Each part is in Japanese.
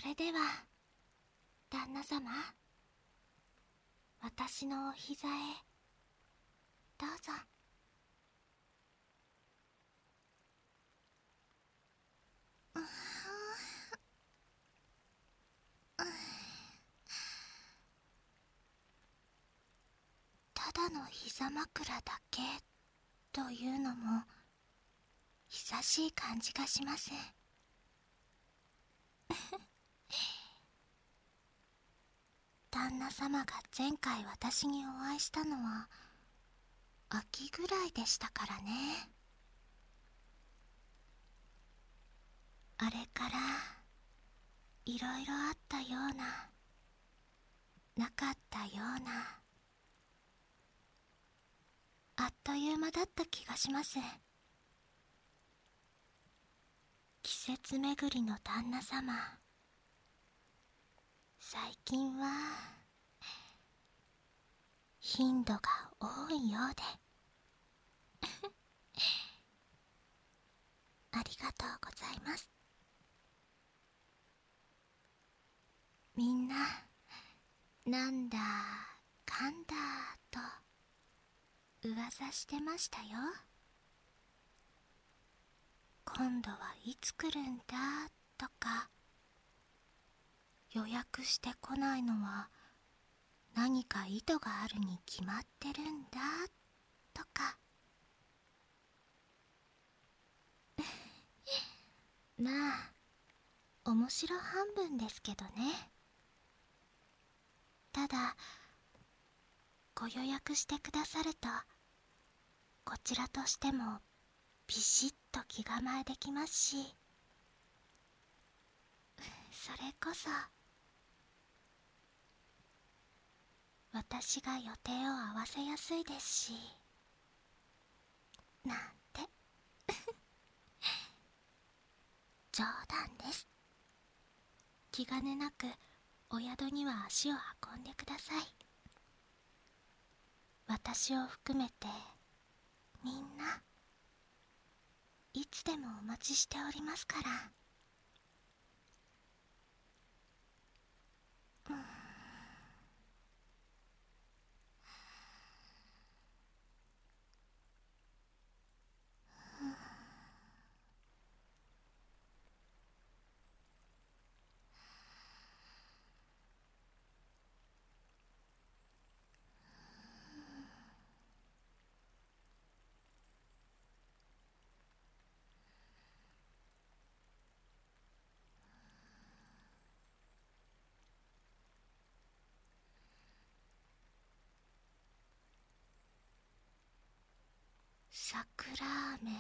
れでは旦那様、私のお膝へどうぞ。ただの膝枕だけというのも久しい感じがします。旦那様が前回私にお会いしたのは秋ぐらいでしたからね。あれからいろいろあったような、なかったような、あっという間だった気がします。季節巡りの旦那様、最近は頻度が多いようでありがとうございます。みんななんだかんだと噂してましたよ。今度はいつ来るんだとか、予約してこないのは何か意図があるに決まってるんだとかまあ面白半分ですけどね。ただご予約してくださるとこちらとしてもビシッと気構えできますし、それこそ私が予定を合わせやすいですし、なんて冗談です。気兼ねなくお宿には足を運んでください。私を含めてみんないつでもお待ちしておりますから。桜雨、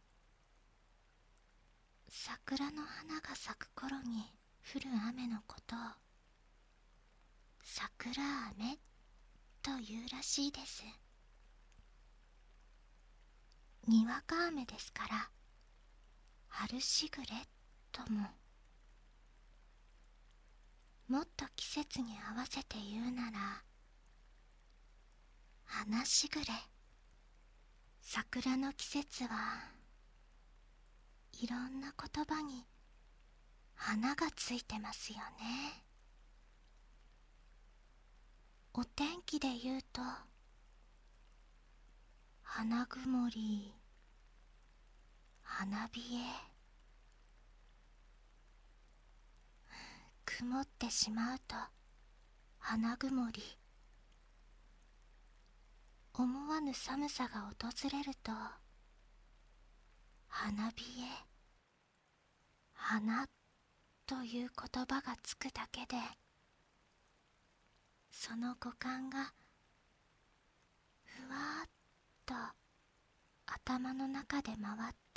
桜の花が咲く頃に降る雨のことを桜雨というらしいです。にわか雨ですから春しぐれとも。もっと季節に合わせて言うなら花しぐれ。桜の季節はいろんな言葉に花がついてますよね。お天気で言うと花曇り、花冷え、曇ってしまうと花曇り、思わぬ寒さが訪れると花冷え、花という言葉がつくだけでその五感がふわっと頭の中で回って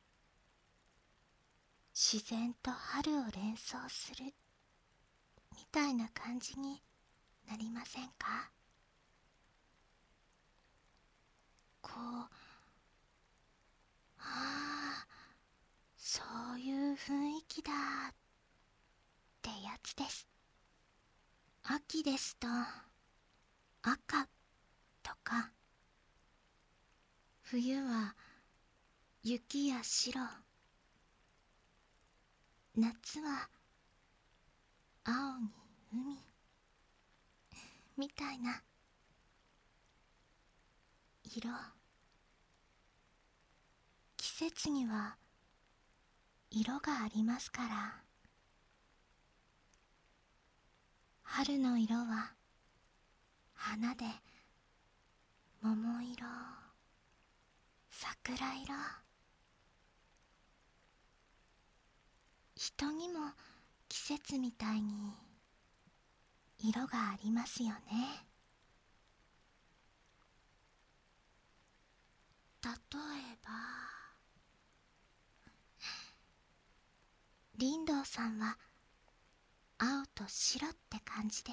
自然と春を連想するみたいな感じになりませんか？こう、ああ、そういう雰囲気だってやつです。秋ですと赤とか、冬は雪や白、夏は青に海みたいな色。季節には色がありますから。春の色は花で桃色、桜色。人にも季節みたいに色がありますよね。例えば林道さんは青と白って感じです。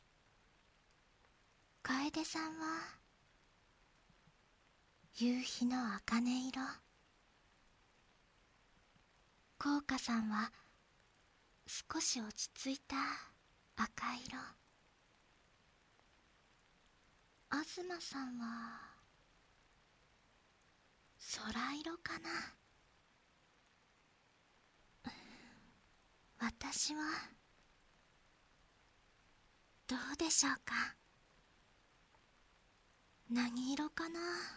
楓さんは夕日の茜色。効果さんは少し落ち着いた赤色。東さんは空色かな。私はどうでしょうか。何色かな。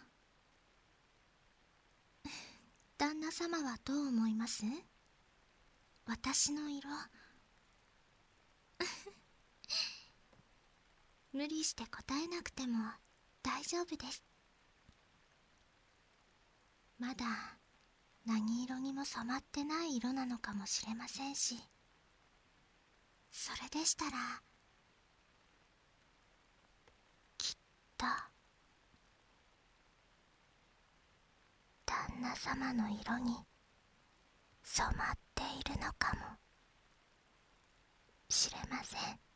旦那様はどう思います？私の色。無理して答えなくても大丈夫です。まだ何色にも染まってない色なのかもしれませんし、それでしたらきっと旦那様の色に染まっているのかもしれません。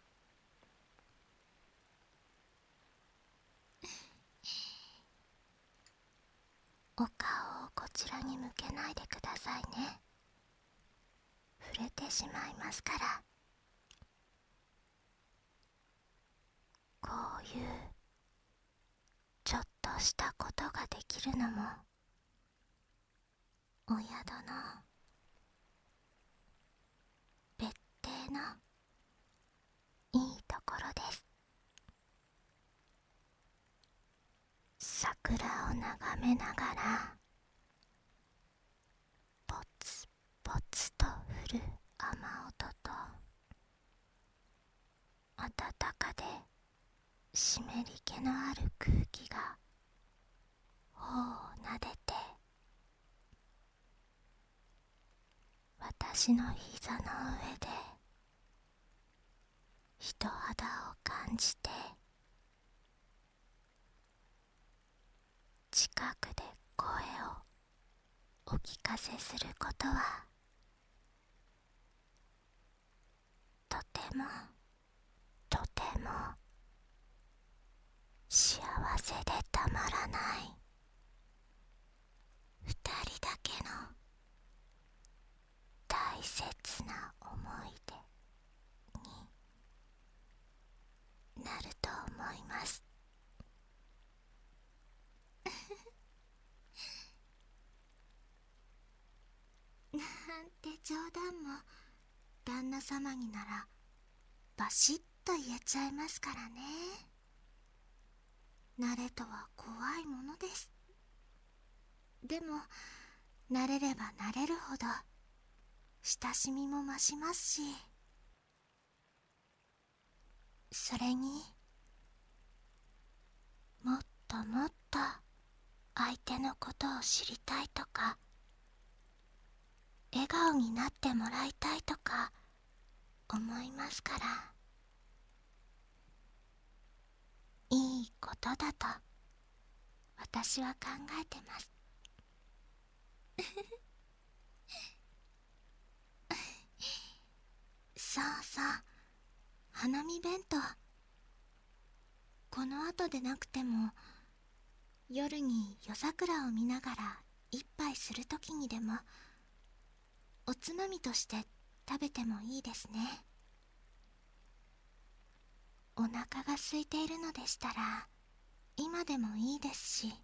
お顔をこちらに向けないでくださいね。触れてしまいますから。こういうちょっとしたことができるのもお宿の別邸のいいところです。桜を眺めながらポツポツと降る雨音と暖かで湿り気のある空気が頬をなでて、私の膝の上で人肌を感じて、近くで声をお聞かせすることはとてもとても幸せでたまらない二人だけの大切な思い出になると思います。なんて冗談も旦那様にならバシッと言えちゃいますからね。慣れとは怖いものです。でも慣れれば慣れるほど親しみも増しますし、それにもっともっと相手のことを知りたいとか、笑顔になってもらいたいとか思いますから、いいことだと私は考えてます。そうそう、花見弁当、この後でなくても夜に夜桜を見ながら一杯するときにでもおつまみとして食べてもいいですね。お腹が空いているのでしたら今でもいいですし、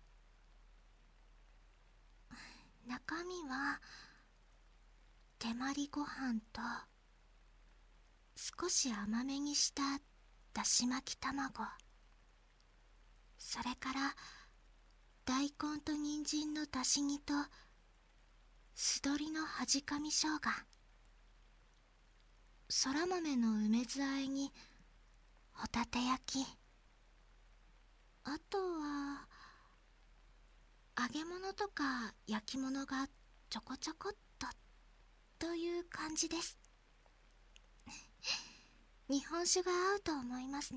中身は手まりご飯と少し甘めにしただし巻き卵、それから大根と人参のだし煮と酢鶏のはじかみ生姜、そら豆の梅酢あえにホタテ焼き、あとは揚げ物とか焼き物がちょこちょこっとという感じです。日本酒が合うと思いますね。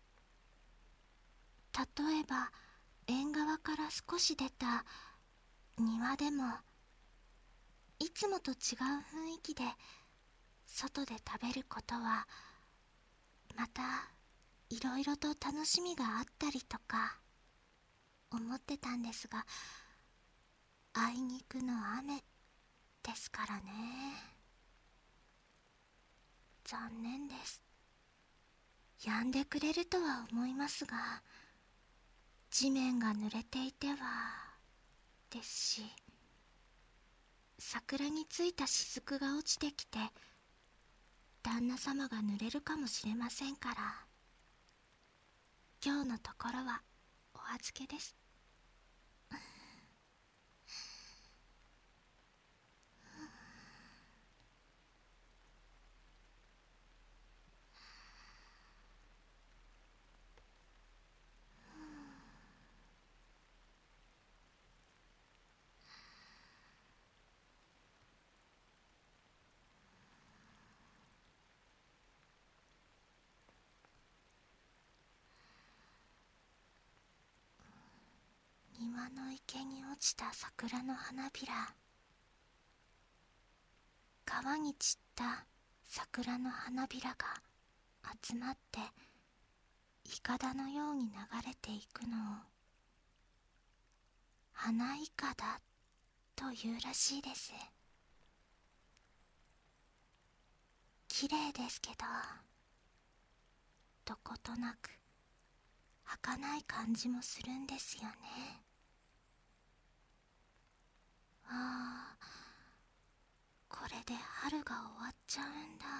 例えば縁側から少し出た庭でも、いつもと違う雰囲気で外で食べることはまたいろいろと楽しみがあったりとか思ってたんですが、あいにくの雨ですからね。残念です。止んでくれるとは思いますが、地面が濡れていてはですし、桜についた雫が落ちてきて旦那様が濡れるかもしれませんから、今日のところはお預けです。庭の池に落ちた桜の花びら、川に散った桜の花びらが集まっていかだのように流れていくのを花いかだというらしいです。きれいですけど、どことなく儚い感じもするんですよね。ああ、これで春が終わっちゃうんだ。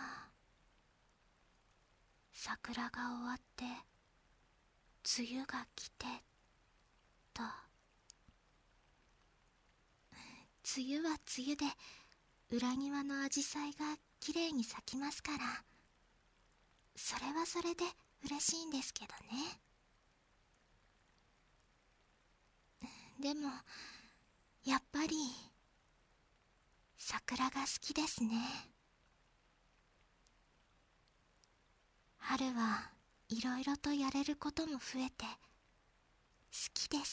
桜が終わって梅雨が来てと。梅雨は梅雨で裏庭のアジサイがきれいに咲きますから、それはそれで嬉しいんですけどね。でもやっぱり桜が好きですね。春はいろいろとやれることも増えて好きです。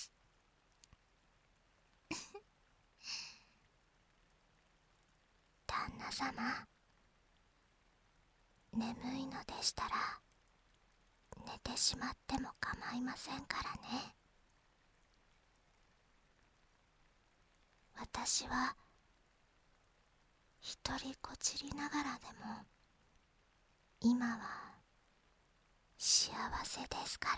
旦那様、眠いのでしたら寝てしまっても構いませんからね。私は一人こちりながらでも今は幸せですから。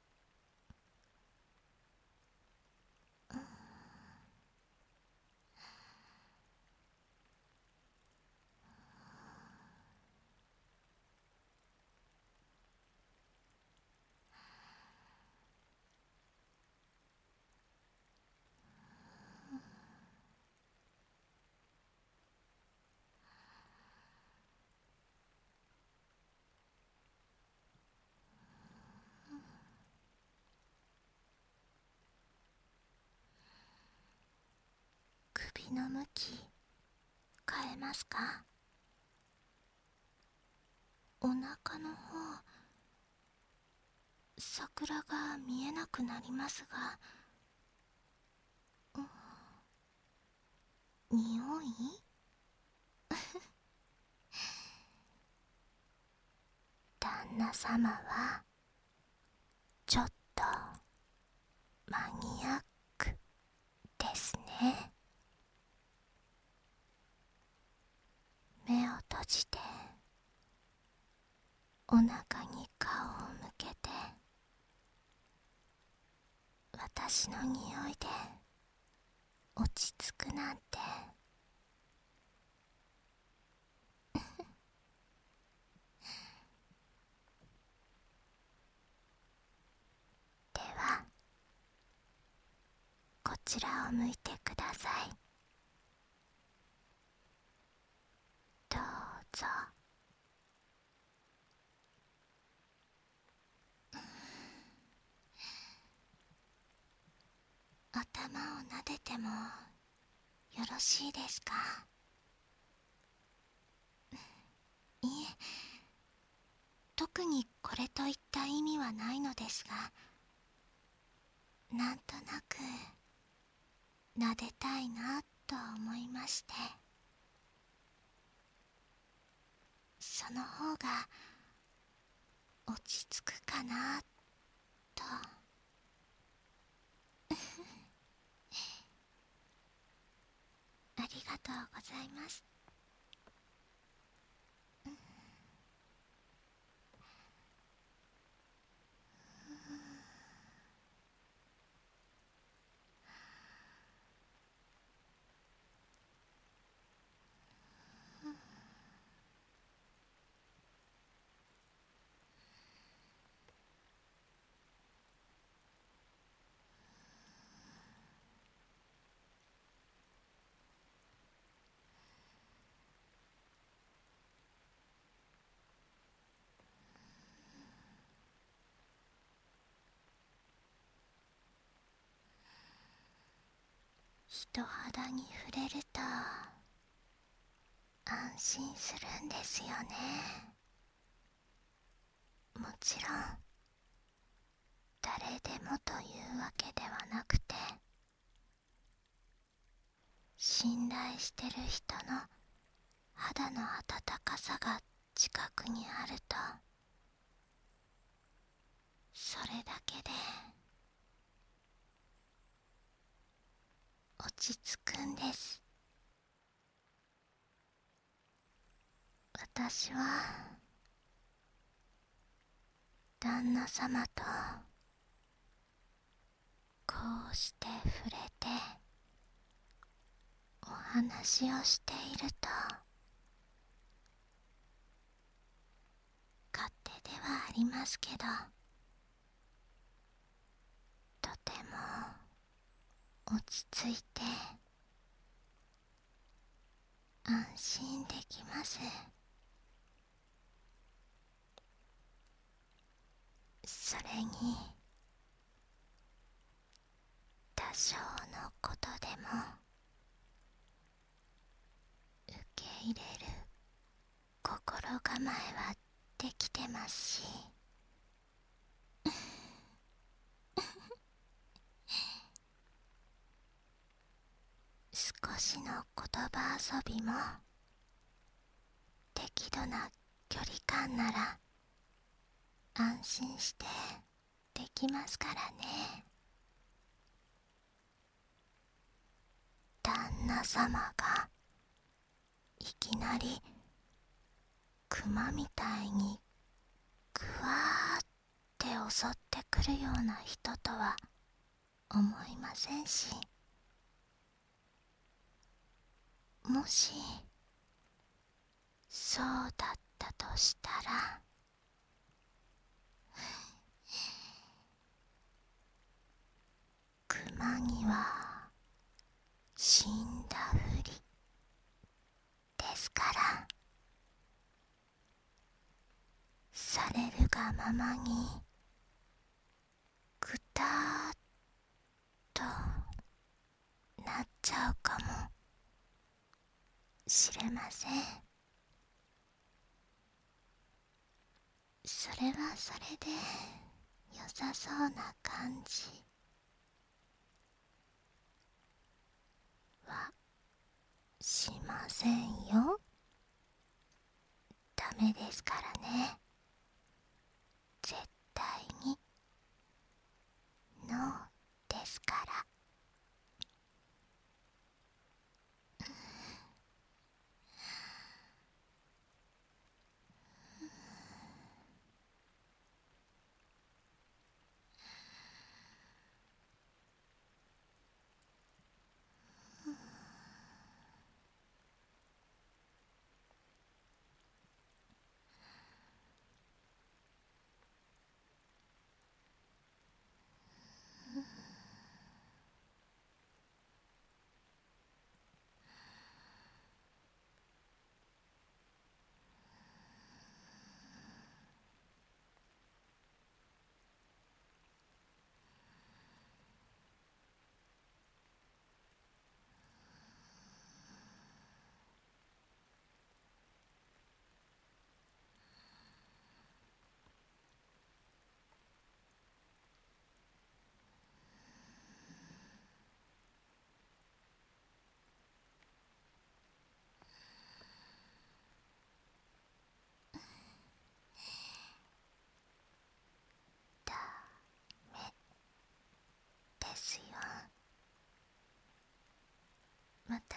首の向き変えますか？お腹の方、桜が見えなくなりますが、匂い旦那様はちょっとマニアックですね。目を閉じてお腹に顔を向けて、私の匂いで落ち着くなんて。 ちらを向いてください。どうぞ。頭を撫でてもよろしいですか？いえ、特にこれといった意味はないのですが、なんとなく撫でたいなと思いまして、その方が落ち着くかなと。ありがとうございます。人肌に触れると安心するんですよね。もちろん誰でもというわけではなくて、信頼してる人の肌の温かさが近くにあると、それだけで落ち着くんです。私は旦那様とこうして触れてお話をしていると、勝手ではありますけど、とても落ち着いて安心できます。それに多少のことでも受け入れる心構えはできてますし、少しの言葉遊びも適度な距離感なら安心してできますからね。旦那様がいきなりクマみたいにぐわーって襲ってくるような人とは思いませんし、もしそうだったとしたら、クマには死んだふりですから、されるがままにぐたーっとなっちゃうかもしれません。それはそれで良さそうな感じはしませんよ。ダメですからね。絶対にノーですから。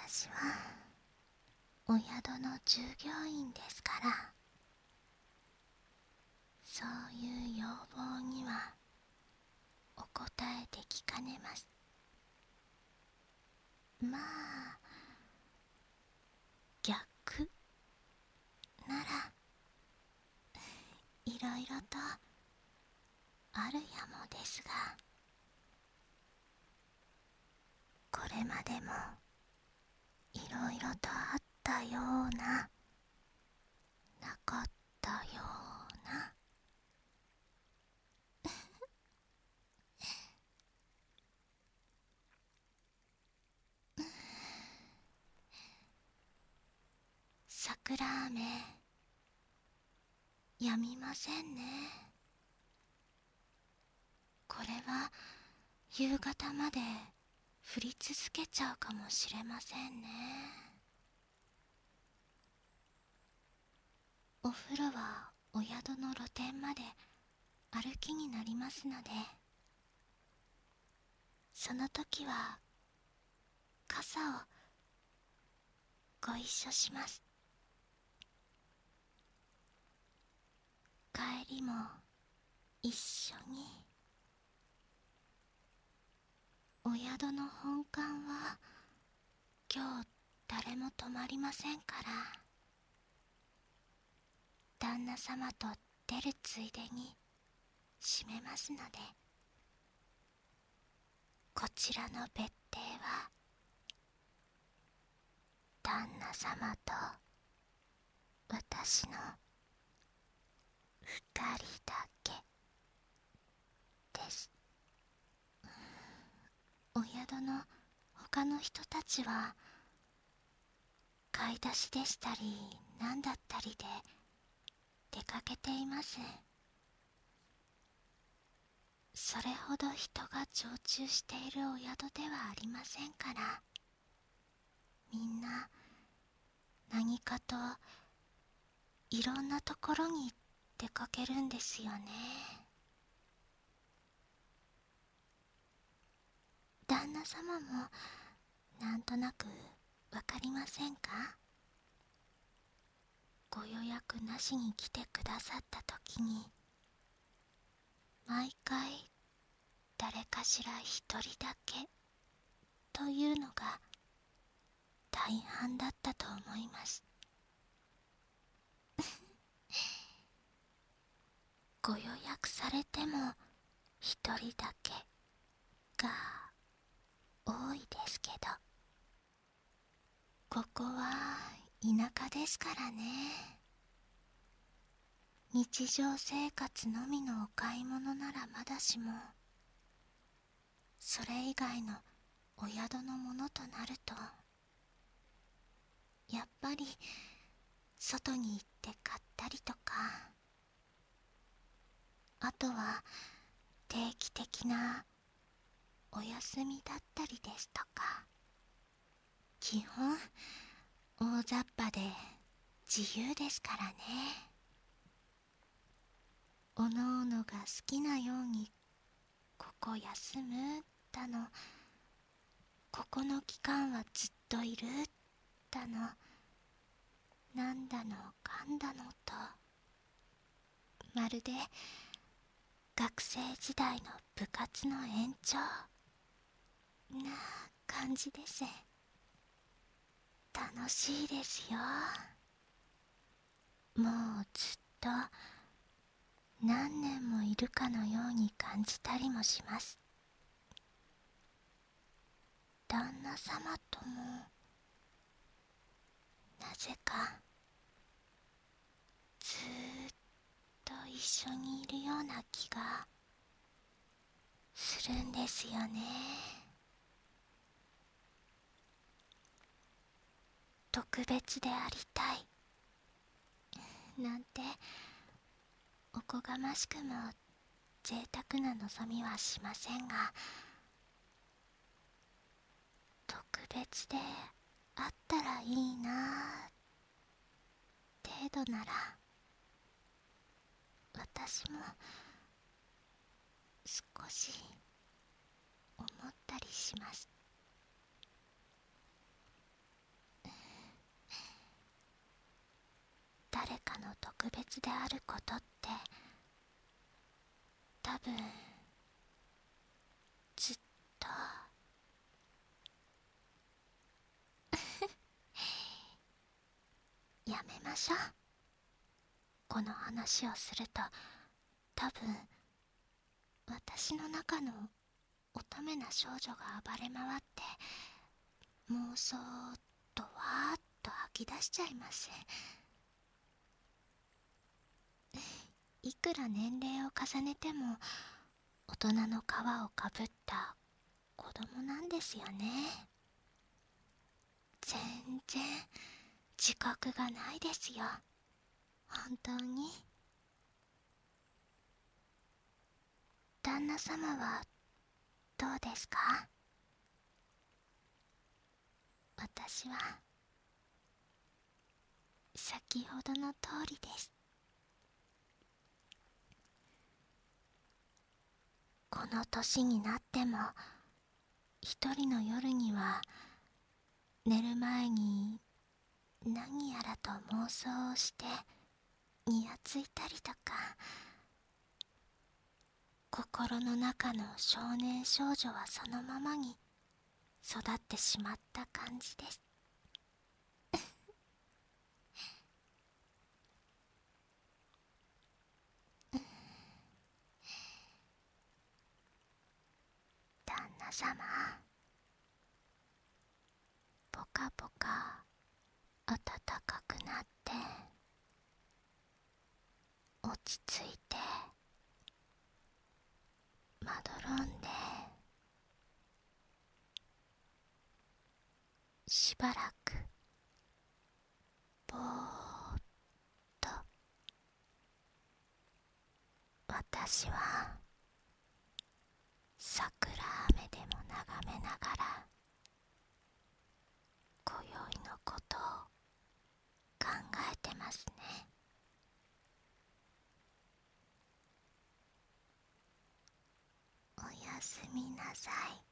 私はお宿の従業員ですから、そういう要望にはお答えできかねます。まあ逆ならいろいろとあるやもですが、これまでもいろいろとあったような、なかったような。桜雨やみませんね。これは夕方まで降り続けちゃうかもしれませんね。お風呂はお宿の露店まで歩きになりますので、その時は傘をご一緒します。帰りも一緒に。お宿の本館は今日誰も泊まりませんから、旦那様と出るついでに閉めますので、こちらの別邸は旦那様と私の二人だけです。お宿の他の人たちは買い出しでしたり何だったりで出かけています。それほど人が常駐しているお宿ではありませんから、みんな何かといろんなところに出かけるんですよね。旦那様もなんとなくわかりませんか？ご予約なしに来てくださった時に、毎回誰かしら一人だけというのが大半だったと思います。ご予約されても一人だけが多いですけど、ここは田舎ですからね。日常生活のみのお買い物ならまだしも、それ以外のお宿のものとなると、やっぱり外に行って買ったりとか、あとは定期的なお休みだったりですとか、基本大雑把で自由ですからね。おのおのが好きなようにここ休むだの、ここの期間はずっといるだの、なんだのかんだのと、まるで学生時代の部活の延長な感じです。楽しいですよ。もうずっと何年もいるかのように感じたりもします。旦那様ともなぜかずーっと一緒にいるような気がするんですよね。特別でありたいなんておこがましくも贅沢な望みはしませんが、特別であったらいいな程度なら私も少し思ったりします。 特別であることって多分ずっとやめましょう。この話をすると多分私の中の乙女な少女が暴れ回って妄想とわーっと吐き出しちゃいます。いくら年齢を重ねても大人の皮をかぶった子供なんですよね。全然自覚がないですよ、本当に。旦那様はどうですか？私は先ほどの通りです。この年になっても一人の夜には寝る前に何やらと妄想をしてにやついたりとか、心の中の少年少女はそのままに育ってしまった感じです。旦那様、ぽかぽか暖かくなって落ち着いてまどろんで、しばらくぼーっと私は桜雨でも眺めながら今宵のことを考えてますね。おやすみなさい。